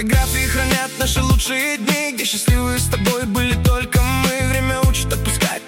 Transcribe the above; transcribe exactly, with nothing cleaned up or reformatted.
Фотографии хранят наши лучшие дни, где счастливые с тобой были только мы. Время учит отпускать